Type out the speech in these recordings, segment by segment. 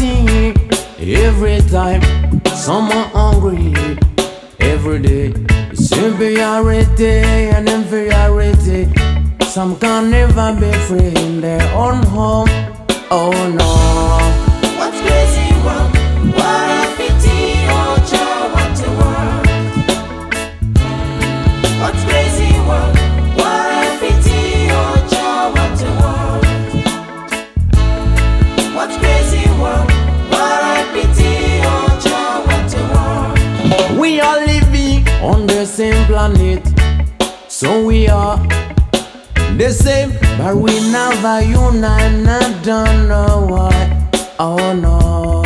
poverty. Every time someone hungry, every day superiority and inferiority. Some can never be free in their own home. Oh no. What's crazy world? What a pity, oh Jah, what a world. What's crazy world? What a pity, oh Jah, what a world. What's crazy world? What a pity, oh Jah, what a world. We are living on the same planet, so we are the same, but we never unite. I don't know why. Oh no.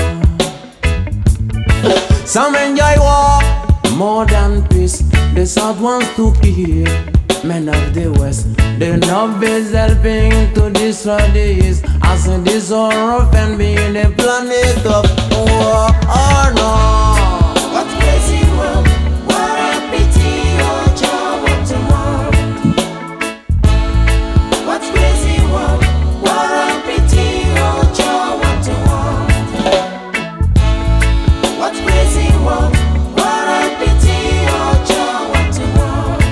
Some enjoy war more than peace. The South wants to kill men of the West. The North is helping to destroy the East. I say this all rough and being the planet of war. Oh no. What's crazy world? What a pity, oh Jah, what a world. What's crazy world? What a pity, oh Jah, what a world. What's crazy world? What a pity, oh Jah, what a world.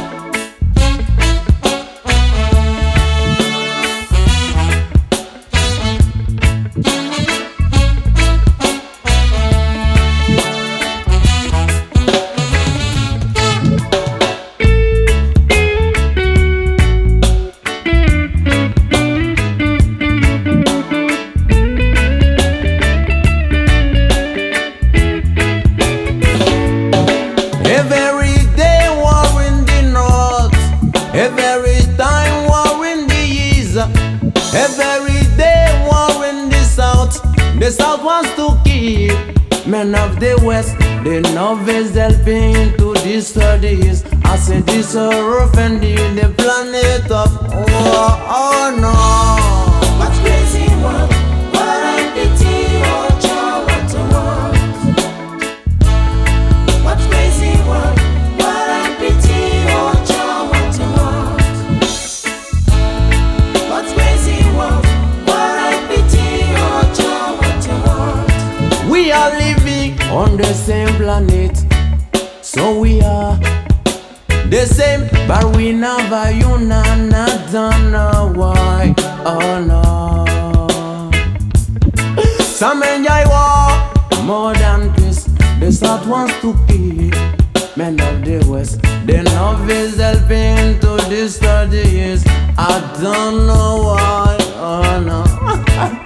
Every day war in the north, every time war in the east, every day war in the south. The south wants to kill men of the west. The north is helping to destroy the east. I say this rough and the planet of war. Oh no. What's crazy world? What a pity, oh Jah, what a world. What's crazy world? What a pity, oh Jah, what a world. What's crazy world? What a pity, oh Jah, what a world. We are living on the same planet, so we are the same, but we never unite. I don't know why. Oh no. Some enjoy war more than peace. The South wants to kill men of the West. The North is helping to destroy the East. I don't know why. Oh no.